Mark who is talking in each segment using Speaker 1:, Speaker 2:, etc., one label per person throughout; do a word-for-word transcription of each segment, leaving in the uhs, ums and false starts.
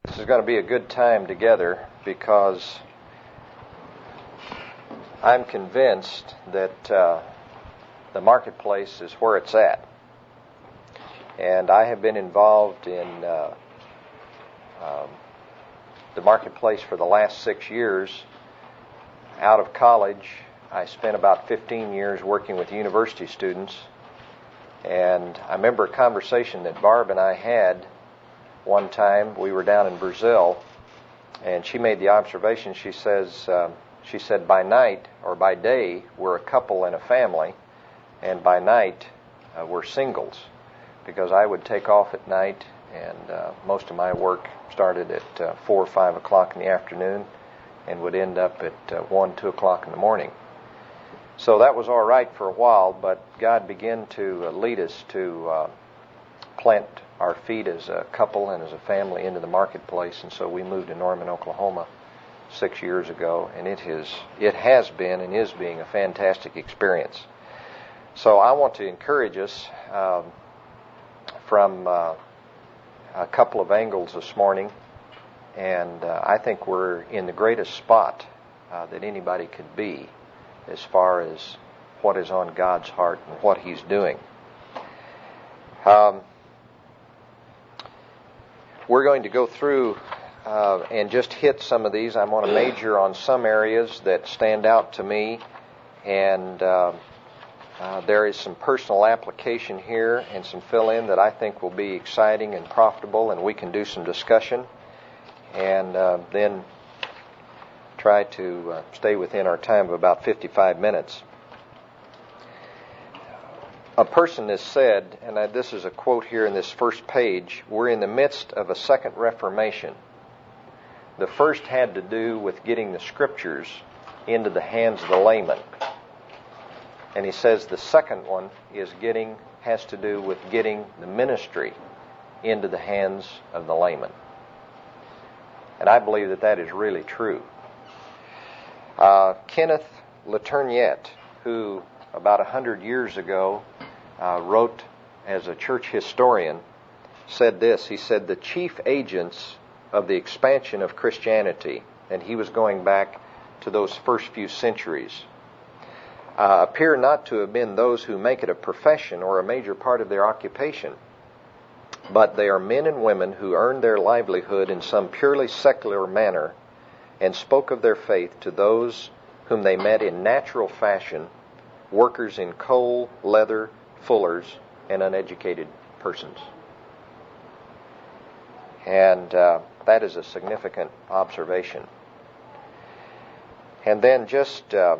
Speaker 1: This is going to be a good time together because I'm convinced that uh, the marketplace is where it's at. And I have been involved in uh, um, the marketplace for the last six years. Out of college, I spent about fifteen years working with university students. And I remember a conversation that Barb and I had one time. We were down in Brazil, and she made the observation. She says, uh, she said, by night or by day, we're a couple and a family, and by night, uh, we're singles. Because I would take off at night, and uh, most of my work started at uh, four or five o'clock in the afternoon, and would end up at uh, one, two o'clock in the morning. So that was all right for a while, but God began to uh, lead us to uh, plant our feet as a couple and as a family into the marketplace, and so we moved to Norman, Oklahoma six years ago, and it has it has been and is being a fantastic experience. So I want to encourage us um, from uh, a couple of angles this morning, and uh, I think we're in the greatest spot uh, that anybody could be as far as what is on God's heart and what He's doing. Um, we're going to go through uh, and just hit some of these. I'm going to major on some areas that stand out to me, and uh, uh, there is some personal application here and some fill-in that I think will be exciting and profitable, and we can do some discussion, and uh, then try to uh, stay within our time of about fifty-five minutes. A person has said, and I, this is a quote here in this first page, we're in the midst of a second Reformation. The first had to do with getting the Scriptures into the hands of the layman. And he says the second one is getting has to do with getting the ministry into the hands of the layman. And I believe that that is really true. Uh, Kenneth Letourneau, who about a hundred years ago uh, wrote as a church historian, said this. He said, the chief agents of the expansion of Christianity, and he was going back to those first few centuries, uh, appear not to have been those who make it a profession or a major part of their occupation, but they are men and women who earn their livelihood in some purely secular manner and spoke of their faith to those whom they met in natural fashion, workers in coal, leather, fullers, and uneducated persons. And uh, that is a significant observation. And then just uh,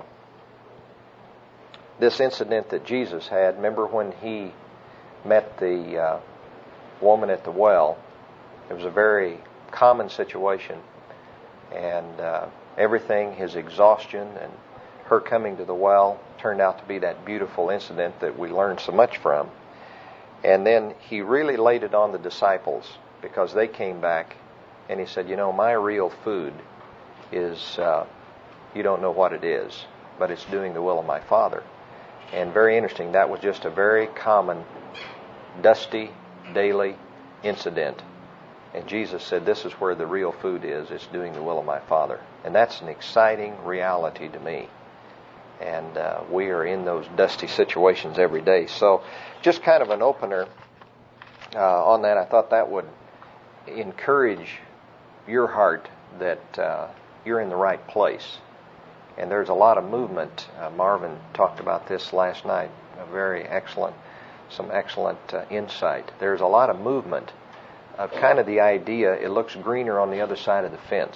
Speaker 1: this incident that Jesus had, remember when he met the uh, woman at the well? It was a very common situation. And uh, everything, his exhaustion and her coming to the well, turned out to be that beautiful incident that we learned so much from. And then he really laid it on the disciples because they came back and he said, you know, my real food is, uh, you don't know what it is, but it's doing the will of my Father. And very interesting, that was just a very common, dusty, daily incident. And Jesus said, this is where the real food is. It's doing the will of my Father. And that's an exciting reality to me. And uh, we are in those dusty situations every day. So just kind of an opener uh, on that. I thought that would encourage your heart that uh, you're in the right place. And there's a lot of movement. Uh, Marvin talked about this last night. A very excellent, some excellent uh, insight. There's a lot of movement of kind of the idea, it looks greener on the other side of the fence.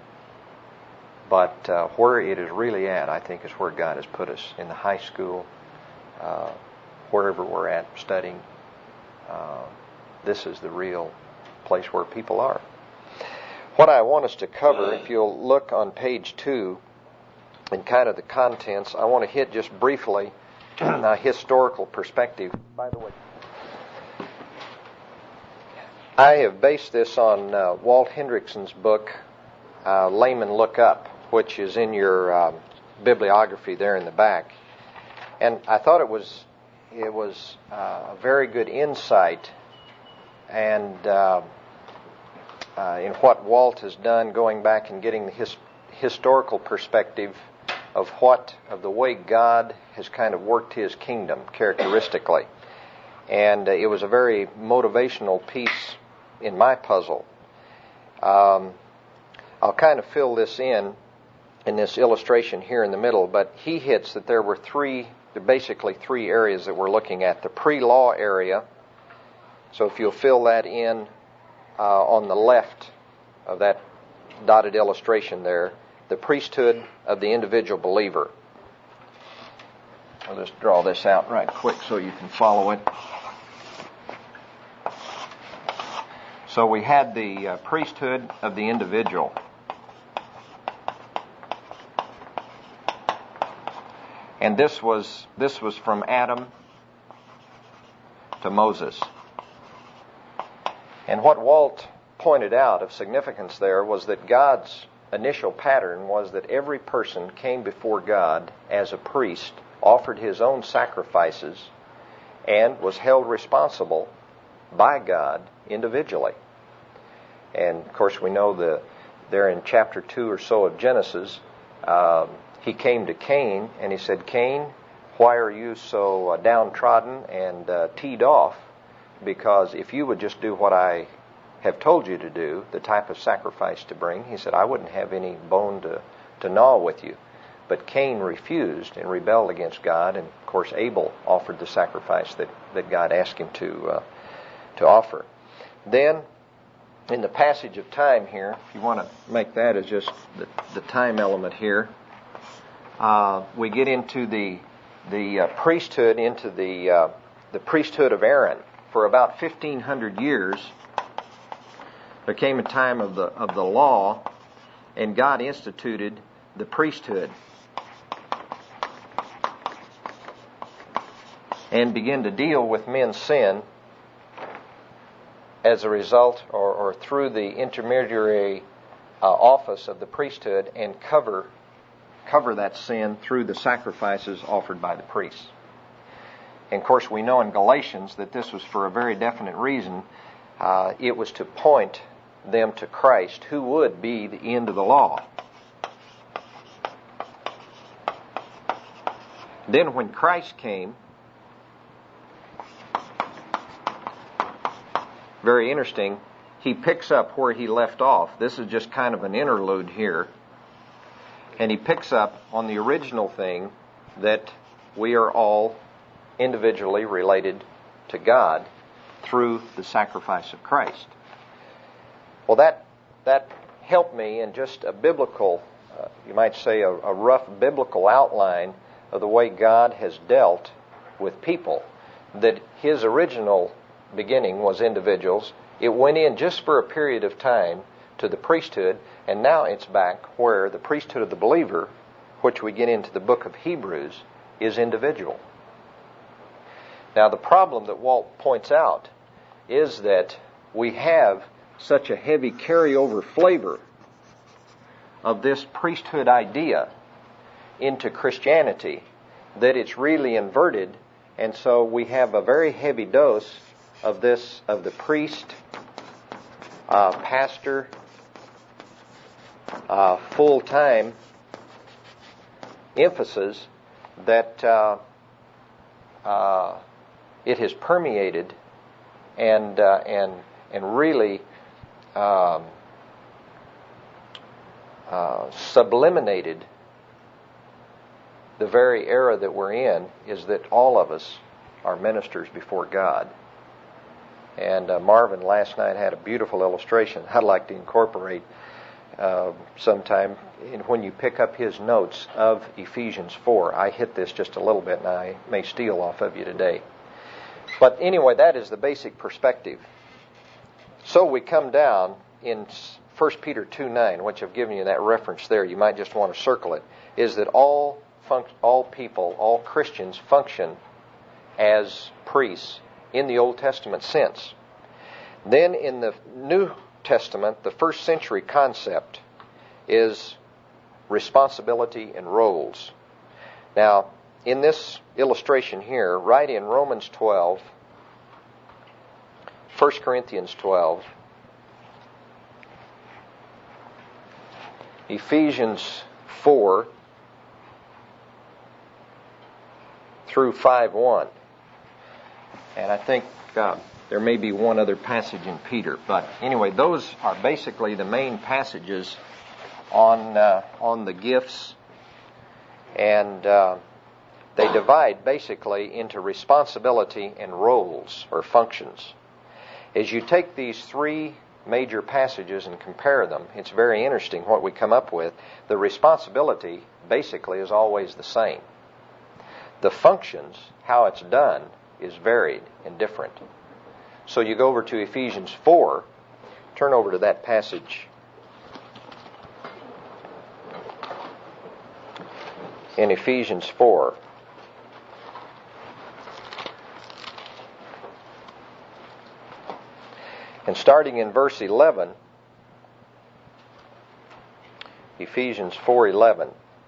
Speaker 1: But uh, where it is really at, I think, is where God has put us, in the high school, uh, wherever we're at studying. Uh, this is the real place where people are. What I want us to cover, if you'll look on page two, and kind of the contents, I want to hit just briefly a historical perspective. By the way, I have based this on uh, Walt Hendrickson's book, uh, Layman Look Up, which is in your uh, bibliography there in the back. And I thought it was it was uh, a very good insight and uh, uh, in what Walt has done, going back and getting the his, historical perspective of what of the way God has kind of worked His kingdom characteristically. And uh, it was a very motivational piece in my puzzle. Um, I'll kind of fill this in in this illustration here in the middle, but he hits that there were three, basically three areas that we're looking at. The pre-law area, so if you'll fill that in uh, on the left of that dotted illustration there, the priesthood of the individual believer. I'll just draw this out right quick so you can follow it. So we had the uh, priesthood of the individual. And this was this was from Adam to Moses. And what Walt pointed out of significance there was that God's initial pattern was that every person came before God as a priest, offered his own sacrifices, and was held responsible by God individually. And of course we know the there in chapter two or so of Genesis, um, he came to Cain and he said, "Cain, why are you so uh, downtrodden and uh, teed off? Because if you would just do what I have told you to do, the type of sacrifice to bring," he said, "I wouldn't have any bone to, to gnaw with you." But Cain refused and rebelled against God, and of course Abel offered the sacrifice that, that God asked him to uh, to offer. Then, in the passage of time here, if you want to make that as just the, the time element here, uh, we get into the the uh, priesthood, into the uh, the priesthood of Aaron. For about fifteen hundred years, there came a time of the of the law, and God instituted the priesthood and began to deal with men's sin as a result or, or through the intermediary uh, office of the priesthood, and cover cover that sin through the sacrifices offered by the priests. And of course we know in Galatians that this was for a very definite reason. Uh, it was to point them to Christ, who would be the end of the law. Then when Christ came, very interesting, he picks up where he left off. This is just kind of an interlude here. And he picks up on the original thing, that we are all individually related to God through the sacrifice of Christ. Well, that that helped me in just a biblical, uh, you might say a, a rough biblical outline of the way God has dealt with people. That His original beginning was individuals. It went in just for a period of time to the priesthood, and now it's back where the priesthood of the believer, which we get into the book of Hebrews, is individual. Now the problem that Walt points out is that we have such a heavy carryover flavor of this priesthood idea into Christianity that it's really inverted, and so we have a very heavy dose of this, of the priest, uh, pastor, uh, full-time emphasis that uh, uh, it has permeated and uh, and and really um, uh, subliminated the very era that we're in, is that all of us are ministers before God. And uh, Marvin last night had a beautiful illustration I'd like to incorporate uh, sometime in when you pick up his notes of Ephesians four. I hit this just a little bit, and I may steal off of you today. But anyway, that is the basic perspective. So we come down in First Peter two nine, which I've given you that reference there. You might just want to circle it. Is that all func- all people, all Christians function as priests in the Old Testament sense. Then in the New Testament, the first century concept is responsibility and roles. Now, in this illustration here, right in Romans twelve, First Corinthians twelve, Ephesians four through five one. And I think uh, there may be one other passage in Peter. But anyway, those are basically the main passages on uh, on the gifts. And uh, they divide basically into responsibility and roles or functions. As you take these three major passages and compare them, it's very interesting what we come up with. The responsibility basically is always the same. The functions, how it's done, is varied and different. So you go over to Ephesians four, turn over to that passage. In Ephesians four, and starting in verse eleven, Ephesians four eleven.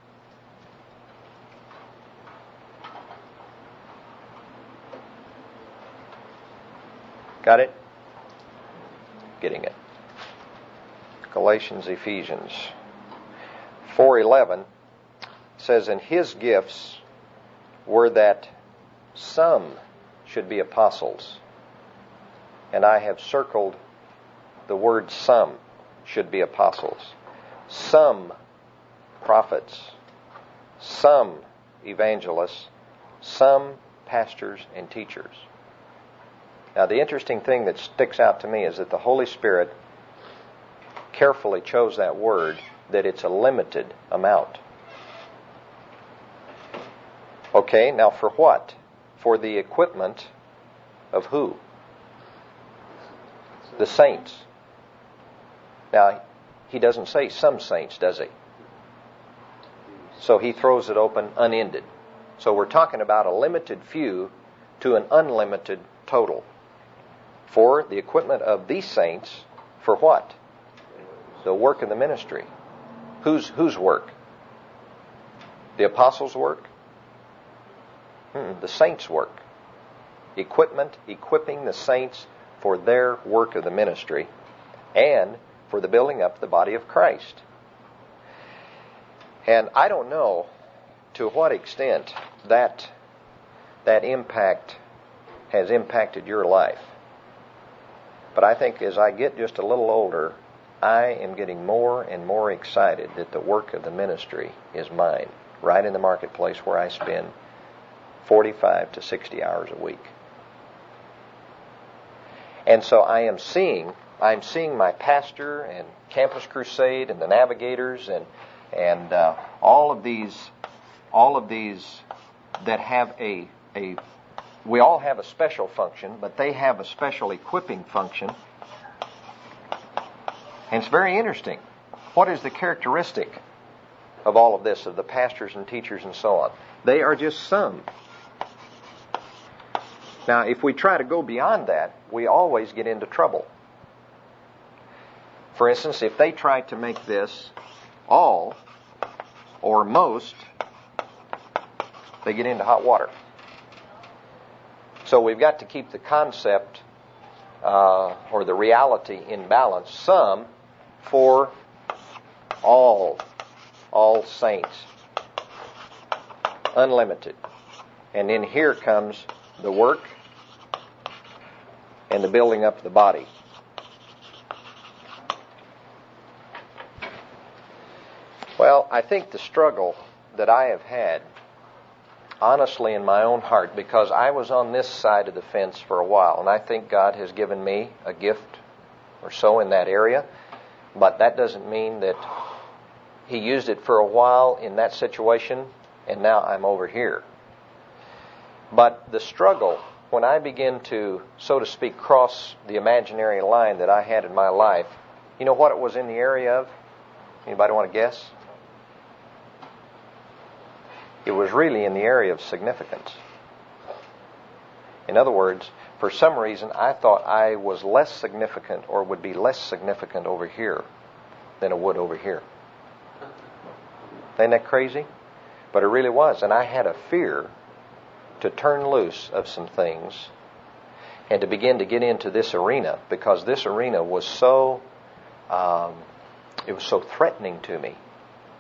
Speaker 1: Got it? Getting it. Galatians, Ephesians four eleven says, "And his gifts were that some should be apostles." And I have circled the word "some" should be apostles. Some prophets. Some evangelists. Some pastors and teachers. Now, the interesting thing that sticks out to me is that the Holy Spirit carefully chose that word, that it's a limited amount. Okay, now for what? For the equipment of who? The saints. Now, he doesn't say some saints, does he? So he throws it open unended. So we're talking about a limited few to an unlimited total. For the equipment of these saints, for what? The work of the ministry. Whose whose work? The apostles' work? Hmm, the saints' work. Equipment, equipping the saints for their work of the ministry and for the building up the body of Christ. And I don't know to what extent that that impact has impacted your life. But I think as I get just a little older, I am getting more and more excited that the work of the ministry is mine, right in the marketplace where I spend forty-five to sixty hours a week. And so I am seeing, I'm seeing my pastor and Campus Crusade and the Navigators and and uh, all of these, all of these that have a a. We all have a special function, but they have a special equipping function. And it's very interesting. What is the characteristic of all of this, of the pastors and teachers and so on? They are just some. Now, if we try to go beyond that, we always get into trouble. For instance, if they try to make this all or most, they get into hot water. So we've got to keep the concept uh, or the reality in balance. Some for all, all saints. Unlimited. And then here comes the work and the building up of the body. Well, I think the struggle that I have had, honestly in my own heart, because I was on this side of the fence for a while, and I think God has given me a gift or so in that area, but that doesn't mean that He used it for a while in that situation, and now I'm over here. But the struggle, when I begin to, so to speak, cross the imaginary line that I had in my life, you know what it was in the area of? Anybody want to guess? It was really in the area of significance. In other words, for some reason, I thought I was less significant or would be less significant over here than it would over here. Ain't that crazy? But it really was. And I had a fear to turn loose of some things and to begin to get into this arena, because this arena was so, um, it was so threatening to me.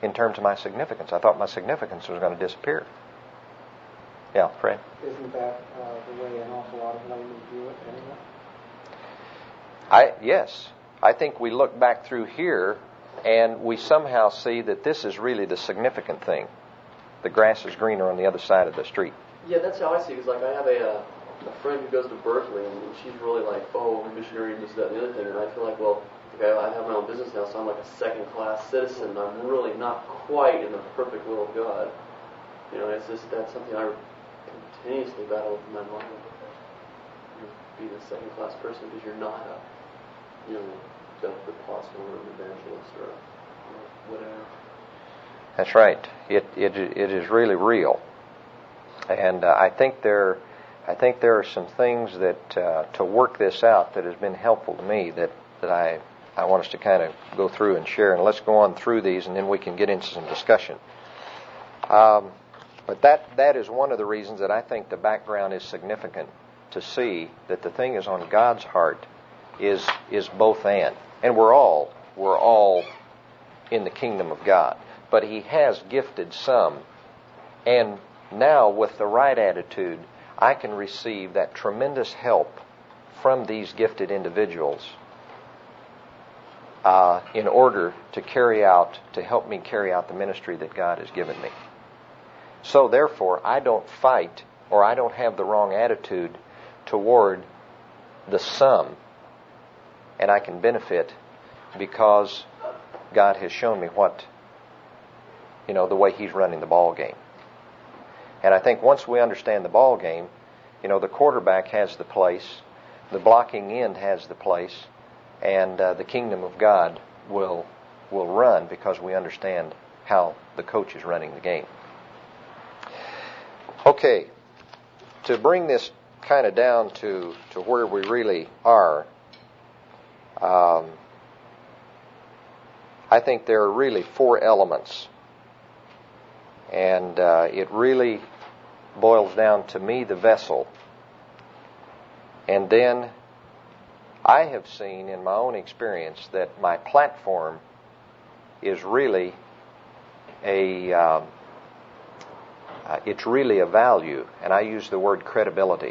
Speaker 1: in terms of my significance. I thought my significance was going to disappear. Yeah, Fred?
Speaker 2: Isn't that uh, the way an awful lot of laymen view it anyway?
Speaker 1: I, yes. I think we look back through here and we somehow see that this is really the significant thing. The grass is greener on the other side of the street.
Speaker 3: Yeah, that's how I see it. Because like I have a, uh, a friend who goes to Berkeley, and she's really like, oh, we're missionary and this, that, and the other thing. And I feel like, well, okay, I have my own business now, so I'm like a second-class citizen. And I'm really not quite in the perfect will of God. You know, it's just that's something I continuously battle with in my mind. You're being a second-class person because you're not a, you know, the apostle or an evangelist or, or whatever.
Speaker 1: That's right. It it it is really real, and uh, I think there, I think there are some things that uh, to work this out that has been helpful to me that, that I I want us to kind of go through and share. And let's go on through these, and then we can get into some discussion. Um, but that that is one of the reasons that I think the background is significant to see that the thing is on God's heart is is both and, and we're all we're all in the kingdom of God. But He has gifted some, and now with the right attitude, I can receive that tremendous help from these gifted individuals uh, in order to carry out, to help me carry out the ministry that God has given me. So therefore, I don't fight, or I don't have the wrong attitude toward the some, and I can benefit because God has shown me what, you know, the way He's running the ball game. And I think once we understand the ball game, you know, the quarterback has the place, the blocking end has the place, and uh, the kingdom of God will will run because we understand how the coach is running the game. Okay, to bring this kind of down to, to where we really are, um, I think there are really four elements. And uh, it really boils down to me, the vessel. And then I have seen in my own experience that my platform is really a, um, uh, it's really a value. And I use the word credibility.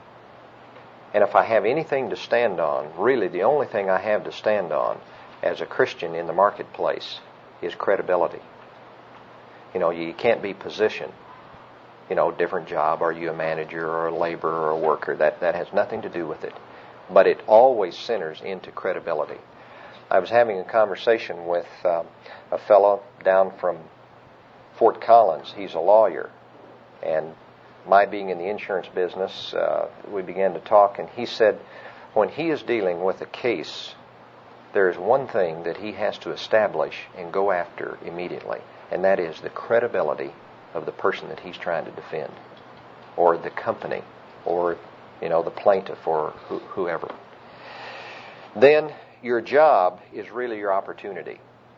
Speaker 1: And if I have anything to stand on, really the only thing I have to stand on as a Christian in the marketplace is credibility. You know, you can't be position. You know, different job. Are you a manager or a laborer or a worker? That that has nothing to do with it. But it always centers into credibility. I was having a conversation with um, a fellow down from Fort Collins. He's a lawyer. And my being in the insurance business, uh, we began to talk. And he said when he is dealing with a case, there is one thing that he has to establish and go after immediately. And that is the credibility of the person that he's trying to defend, or the company, or, you know, the plaintiff, or wh- whoever. Then your job is really your opportunity.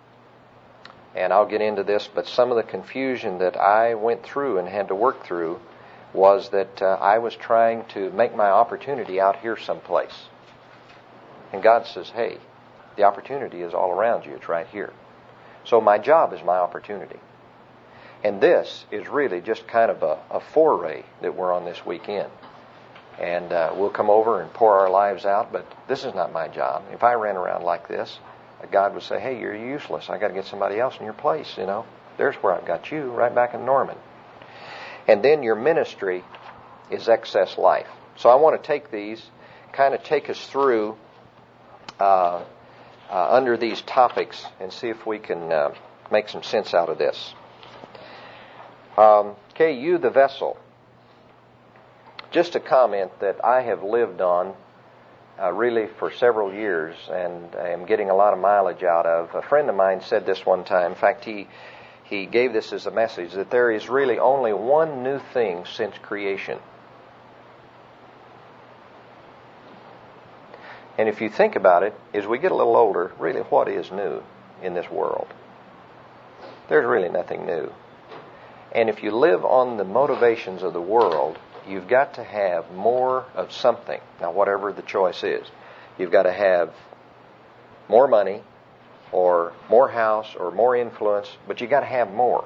Speaker 1: And I'll get into this, but some of the confusion that I went through and had to work through was that uh, I was trying to make my opportunity out here someplace. And God says, hey, the opportunity is all around you. It's right here. So my job is my opportunity. And this is really just kind of a, a foray that we're on this weekend. And uh, we'll come over and pour our lives out, but this is not my job. If I ran around like this, God would say, hey, you're useless. I got to get somebody else in your place, you know. There's where I've got you, right back in Norman. And then your ministry is excess life. So I want to take these, kind of take us through uh, uh, under these topics and see if we can uh, make some sense out of this. Um, okay, you the vessel. Just a comment that I have lived on uh, really for several years and I am getting a lot of mileage out of. A friend of mine said this one time. In fact, he he gave this as a message, that there is really only one new thing since creation. And if you think about it, as we get a little older, really what is new in this world? There's really nothing new. And if you live on the motivations of the world, you've got to have more of something. Now, whatever the choice is. You've got to have more money, or more house or more influence, but you got to have more.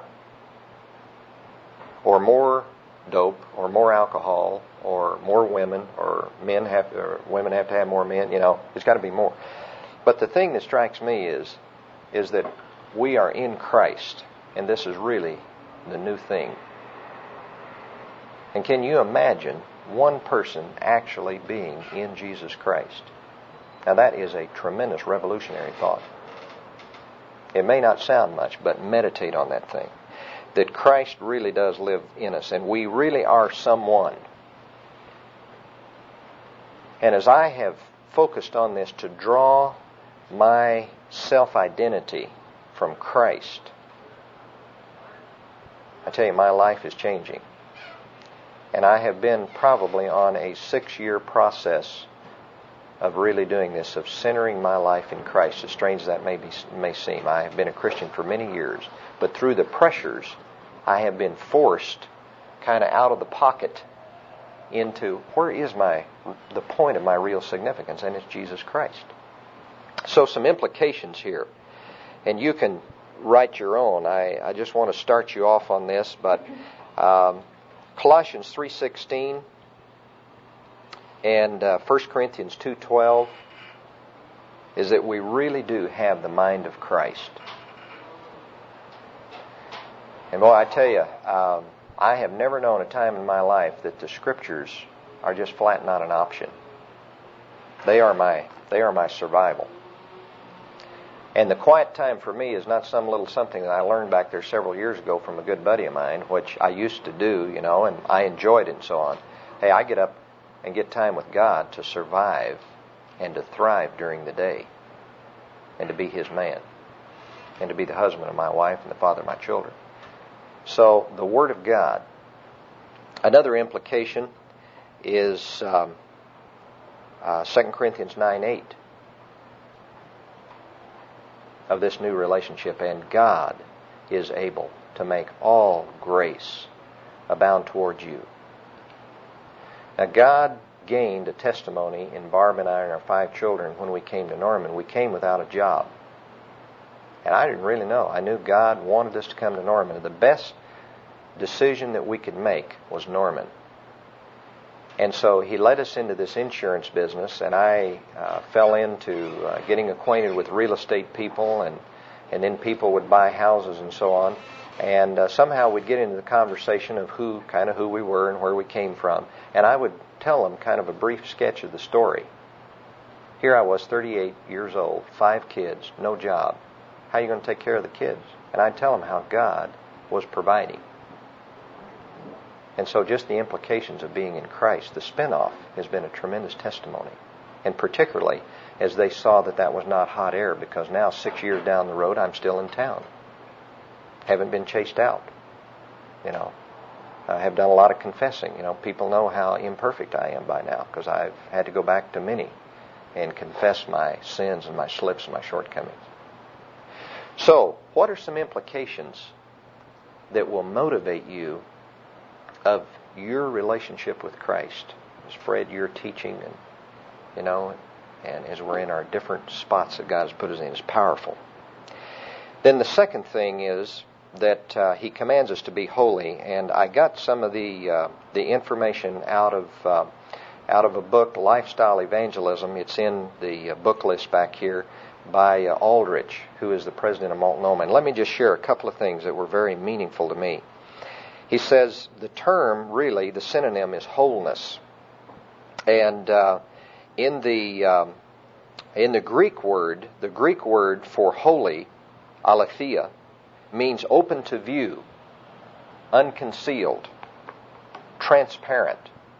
Speaker 1: Or more dope or more alcohol or more women, or men have or women have to have more men, you know, there's got to be more. But the thing that strikes me is is that we are in Christ, and this is really the new thing. And can you imagine one person actually being in Jesus Christ? Now that is a tremendous revolutionary thought. It may not sound much, but meditate on that thing. That Christ really does live in us, and we really are someone. And as I have focused on this to draw my self-identity from Christ, I tell you, my life is changing. And I have been probably on a six-year process of really doing this, of centering my life in Christ, as strange as that may be, may seem. I have been a Christian for many years, but through the pressures, I have been forced kind of out of the pocket into where is my the point of my real significance, and it's Jesus Christ. So some implications here, and you can write your own. I, I just want to start you off on this, but um, Colossians three sixteen and uh, First Corinthians two twelve is that we really do have the mind of Christ. And boy, I tell you, um, I have never known a time in my life that the Scriptures are just flat not an option. They are my they are my survival. And the quiet time for me is not some little something that I learned back there several years ago from a good buddy of mine, which I used to do, you know, and I enjoyed it and so on. Hey, I get up and get time with God to survive and to thrive during the day and to be His man and to be the husband of my wife and the father of my children. So the Word of God. Another implication is um, uh, Second Corinthians nine eight of this new relationship. And God is able to make all grace abound towards you. Now God gained a testimony in Barb and I and our five children when we came to Norman. We came without a job. And I didn't really know. I knew God wanted us to come to Norman. And the best decision that we could make was Norman. And so He led us into this insurance business, and I uh, fell into uh, getting acquainted with real estate people, and, and then people would buy houses and so on. And uh, somehow we'd get into the conversation of who, kind of who we were and where we came from. And I would tell them kind of a brief sketch of the story. Here I was, thirty-eight years old, five kids, no job. How are you going to take care of the kids? And I'd tell them how God was providing. And so just the implications of being in Christ, the spinoff has been a tremendous testimony. And particularly as they saw that that was not hot air, because now six years down the road I'm still in town. Haven't been chased out. You know, I have done a lot of confessing. You know, people know how imperfect I am by now because I've had to go back to many and confess my sins and my slips and my shortcomings. So, what are some implications that will motivate you of your relationship with Christ? As Fred, you're teaching, and you know, and as we're in our different spots that God has put us in, is powerful. Then the second thing is that uh, He commands us to be holy, and I got some of the uh, the information out of uh, out of a book, Lifestyle Evangelism. It's in the uh, book list back here, by uh, Aldrich, who is the president of Multnomah. And let me just share a couple of things that were very meaningful to me. He says the term, really, the synonym is wholeness. And uh, in the um, in the Greek word, the Greek word for holy, aletheia, means open to view, unconcealed, transparent.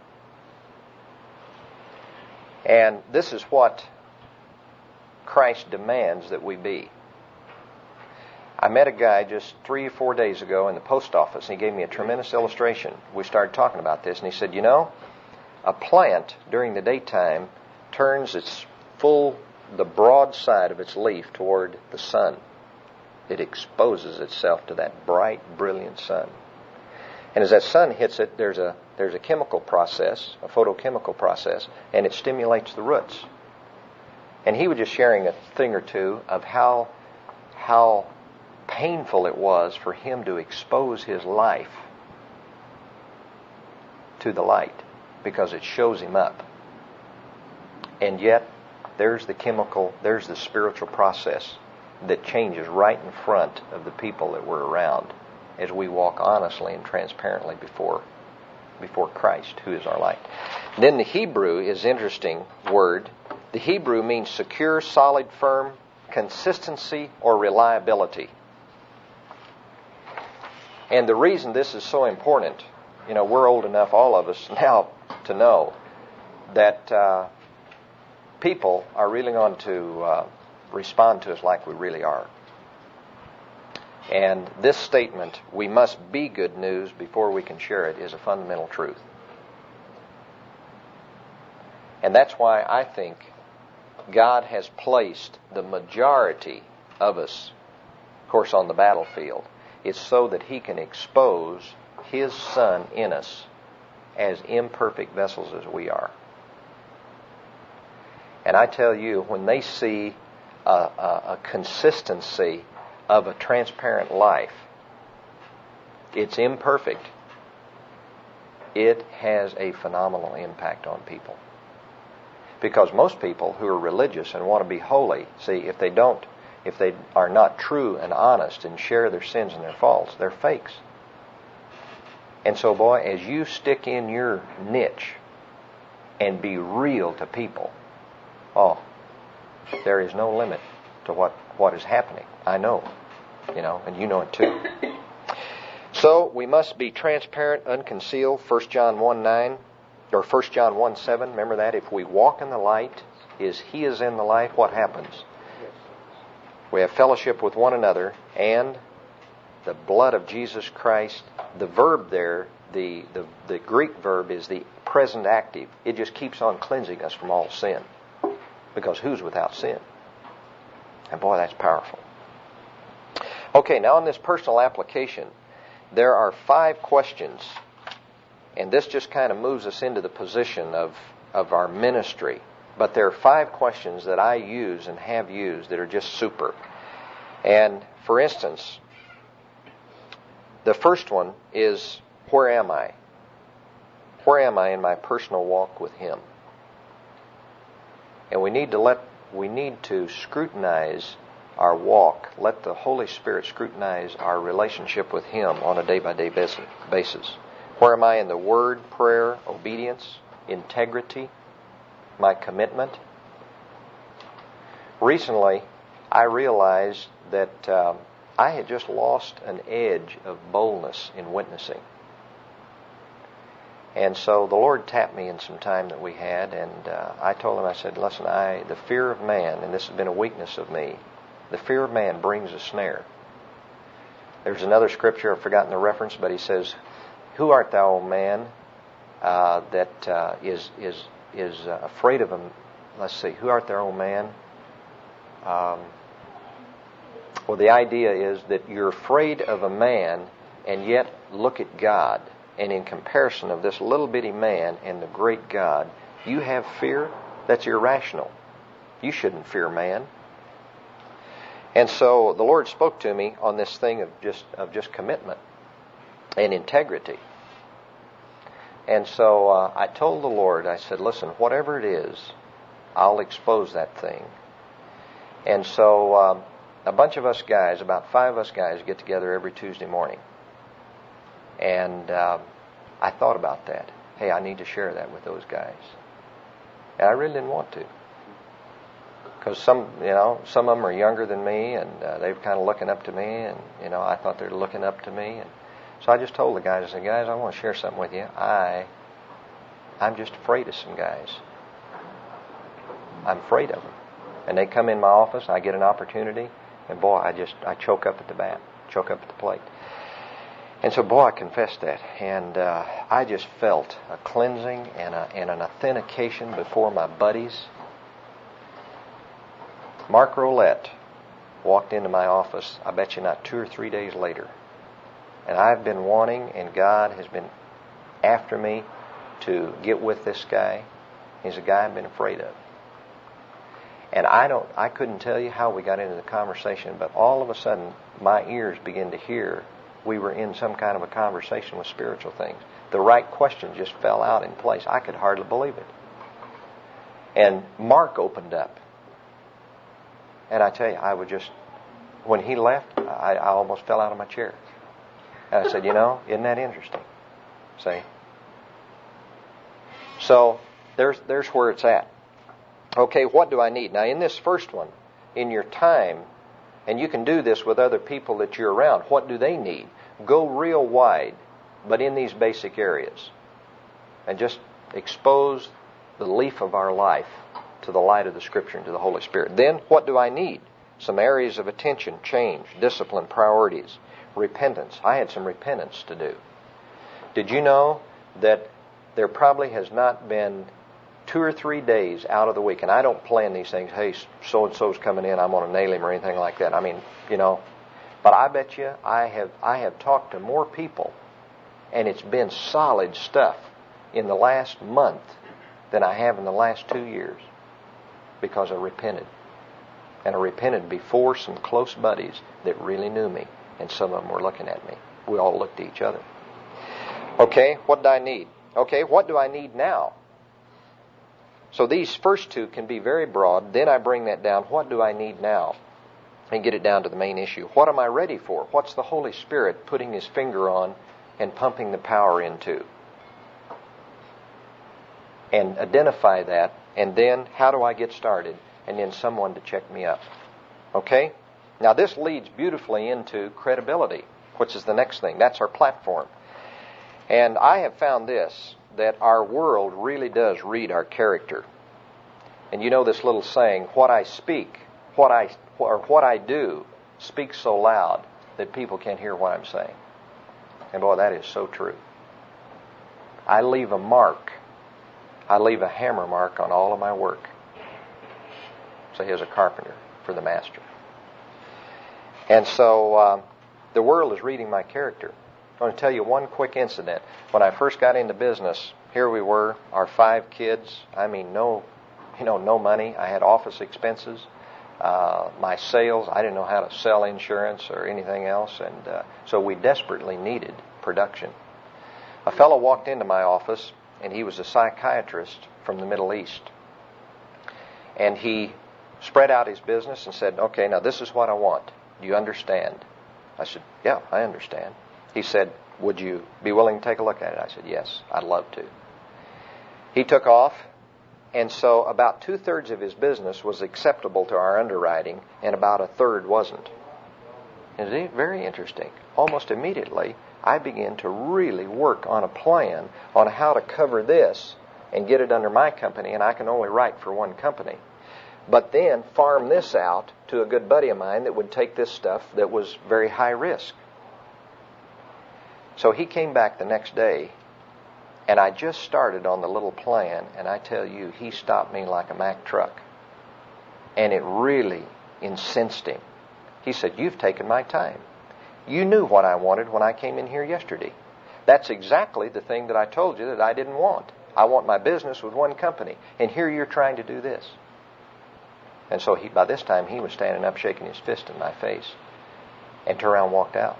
Speaker 1: And this is what Christ demands that we be. I met a guy just three or four days ago in the post office, and he gave me a tremendous illustration. We started talking about this, and he said, you know, a plant during the daytime turns its full, the broad side of its leaf toward the sun. It exposes itself to that bright, brilliant sun. And as that sun hits it, there's a there's a chemical process, a photochemical process, and it stimulates the roots. And he was just sharing a thing or two of how how painful it was for him to expose his life to the light, because it shows him up. And yet, there's the chemical, there's the spiritual process that changes right in front of the people that we're around as we walk honestly and transparently before before Christ, who is our light. Then the Hebrew is an interesting word. The Hebrew means secure, solid, firm, consistency, or reliability. And the reason this is so important, you know, we're old enough, all of us now, to know that uh, people are really going to uh, respond to us like we really are. And this statement, we must be good news before we can share it, is a fundamental truth. And that's why I think God has placed the majority of us, of course, on the battlefield. It's so that He can expose His Son in us as imperfect vessels as we are. And I tell you, when they see a, a, a consistency of a transparent life, it's imperfect, it has a phenomenal impact on people. Because most people who are religious and want to be holy, see, if they don't, if they are not true and honest and share their sins and their faults, they're fakes. And so, boy, as you stick in your niche and be real to people, oh, there is no limit to what, what is happening. I know, you know, and you know it too. So we must be transparent, unconcealed. First John one nine, or First John one seven. Remember that? If we walk in the light, as He is in the light, what happens? We have fellowship with one another, and the blood of Jesus Christ. The verb there, the, the, the Greek verb is the present active. It just keeps on cleansing us from all sin. Because who's without sin? And boy, that's powerful. Okay, now in this personal application, there are five questions. And this just kind of moves us into the position of, of our ministry. But there are five questions that I use and have used that are just super. And for instance, the first one is, where am I? Where am I in my personal walk with Him? And we need to let we need to scrutinize our walk. Let the Holy Spirit scrutinize our relationship with Him on a day-by-day basis. Where am I in the word, prayer, obedience, integrity, my commitment? Recently, I realized that um, I had just lost an edge of boldness in witnessing. And so the Lord tapped me in some time that we had, and uh, I told Him, I said, listen, I the fear of man, and this has been a weakness of me, the fear of man brings a snare. There's another scripture, I've forgotten the reference, but He says, who art thou, O man, uh, that uh, is is is uh, afraid of him? Let's see, who art thou, O man? Um, well, the idea is that you're afraid of a man, and yet look at God. And in comparison of this little bitty man and the great God, you have fear? That's irrational. You shouldn't fear man. And so the Lord spoke to me on this thing of just of just commitment and integrity. And so uh, I told the Lord, I said, listen, whatever it is, I'll expose that thing. And so um, a bunch of us guys, about five of us guys, get together every Tuesday morning. And uh, I thought about that. Hey, I need to share that with those guys. And I really didn't want to. Because some, you know, some of them are younger than me, and uh, they're kind of looking up to me, and, you know, I thought they were looking up to me. And so I just told the guys, I said, guys, I want to share something with you. I, I'm just afraid of some guys. I'm afraid of them. And they come in my office, I get an opportunity, and boy, I just, I choke up at the bat, choke up at the plate. And so, boy, I confessed that. And uh, I just felt a cleansing and, a, and an authentication before my buddies. Mark Rolette walked into my office, I bet you not two or three days later. And I've been wanting, and God has been after me to get with this guy. He's a guy I've been afraid of. And I don't, I couldn't tell you how we got into the conversation, but all of a sudden, my ears began to hear we were in some kind of a conversation with spiritual things. The right questions just fell out in place. I could hardly believe it. And Mark opened up. And I tell you, I would just, when he left, I, I almost fell out of my chair. And I said, you know, isn't that interesting? See? So, there's there's where it's at. Okay, what do I need? Now, in this first one, in your time, and you can do this with other people that you're around, what do they need? Go real wide, but in these basic areas. And just expose the leaf of our life to the light of the Scripture and to the Holy Spirit. Then, what do I need? Some areas of attention, change, discipline, priorities, repentance. I had some repentance to do. Did you know that there probably has not been two or three days out of the week, and I don't plan these things, hey, so-and-so's coming in, I'm going to nail him or anything like that. I mean, you know, but I bet you I have I have talked to more people, and it's been solid stuff in the last month than I have in the last two years because I repented. And I repented before some close buddies that really knew me, and some of them were looking at me. We all looked at each other. Okay, what do I need? Okay, what do I need now? So these first two can be very broad. Then I bring that down. What do I need now? And get it down to the main issue. What am I ready for? What's the Holy Spirit putting His finger on and pumping the power into? And identify that. And then how do I get started? And then someone to check me up. Okay? Now this leads beautifully into credibility, which is the next thing. That's our platform. And I have found this, that our world really does read our character. And you know this little saying, what I speak, what I or what I do speaks so loud that people can't hear what I'm saying. And boy, that is so true. I leave a mark. I leave a hammer mark on all of my work. So here's a carpenter for the master. And so uh, the world is reading my character. I want to tell you one quick incident. When I first got into business, here we were, our five kids. I mean, no, you know, no money. I had office expenses. Uh, my sales, I didn't know how to sell insurance or anything else, and uh, so we desperately needed production. A fellow walked into my office, and he was a psychiatrist from the Middle East. And he spread out his business and said, okay, now this is what I want. Do you understand? I said, yeah, I understand. He said, would you be willing to take a look at it? I said, yes, I'd love to. He took off, and so about two-thirds of his business was acceptable to our underwriting, and about a third wasn't. Isn't it very interesting? Almost immediately, I began to really work on a plan on how to cover this and get it under my company, and I can only write for one company. But then farm this out to a good buddy of mine that would take this stuff that was very high risk. So he came back the next day, and I just started on the little plan, and I tell you, he stopped me like a Mack truck. And it really incensed him. He said, you've taken my time. You knew what I wanted when I came in here yesterday. That's exactly the thing that I told you that I didn't want. I want my business with one company, and here you're trying to do this. And so he, by this time, he was standing up, shaking his fist in my face, and turned around and walked out.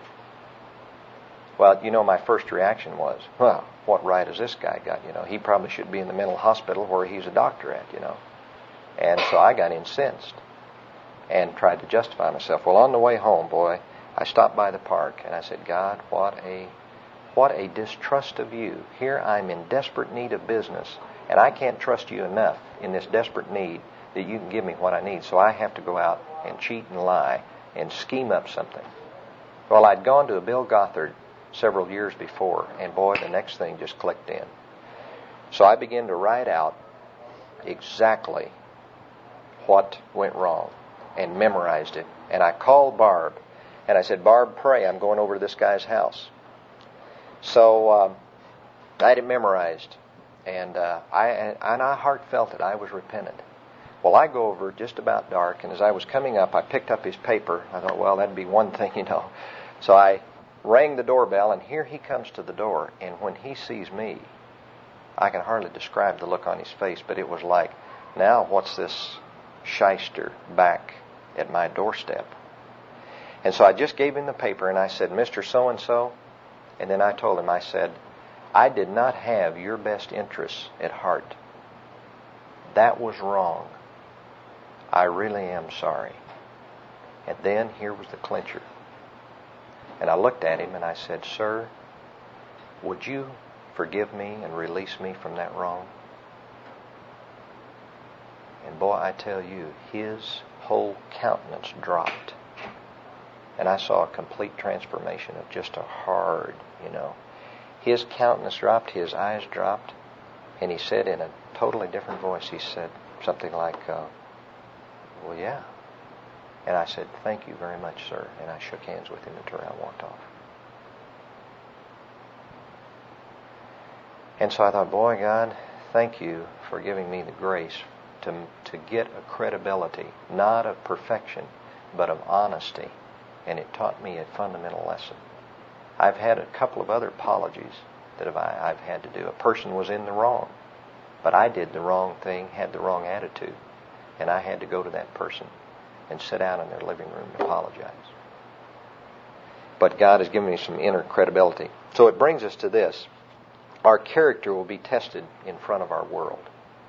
Speaker 1: Well, you know, my first reaction was, well, what right has this guy got? You know, he probably should be in the mental hospital where he's a doctor at, you know. And so I got incensed and tried to justify myself. Well, on the way home, boy, I stopped by the park and I said, God, what a what a distrust of you. Here I'm in desperate need of business, and I can't trust you enough in this desperate need that you can give me what I need. So I have to go out and cheat and lie and scheme up something. Well, I'd gone to a Bill Gothard several years before, and boy, the next thing just clicked in. So I began to write out exactly what went wrong and memorized it. And I called Barb, and I said, Barb, pray, I'm going over to this guy's house. So um, I had it memorized, and uh, I and I heartfelt it. I was repentant. Well, I go over just about dark, and as I was coming up, I picked up his paper. I thought, well, that'd be one thing, you know. So I rang the doorbell, and here he comes to the door. And when he sees me, I can hardly describe the look on his face, but it was like, now what's this shyster back at my doorstep. And so I just gave him the paper and I said, Mister So-and-so, and then I told him, I said, I did not have your best interests at heart. That was wrong. I really am sorry. And then here was the clincher. And I looked at him and I said, Sir, would you forgive me and release me from that wrong? And boy, I tell you, his whole countenance dropped. And I saw a complete transformation of just a hard, you know. His countenance dropped, his eyes dropped, and he said in a totally different voice, he said something like, uh, well, yeah. And I said, thank you very much, sir. And I shook hands with him and turned around and walked off. And so I thought, boy, God, thank you for giving me the grace to, to get a credibility, not of perfection, but of honesty. And it taught me a fundamental lesson. I've had a couple of other apologies that have I, I've had to do. A person was in the wrong, but I did the wrong thing, had the wrong attitude, and I had to go to that person and sit down in their living room and apologize. But God has given me some inner credibility. So it brings us to this. Our character will be tested in front of our world.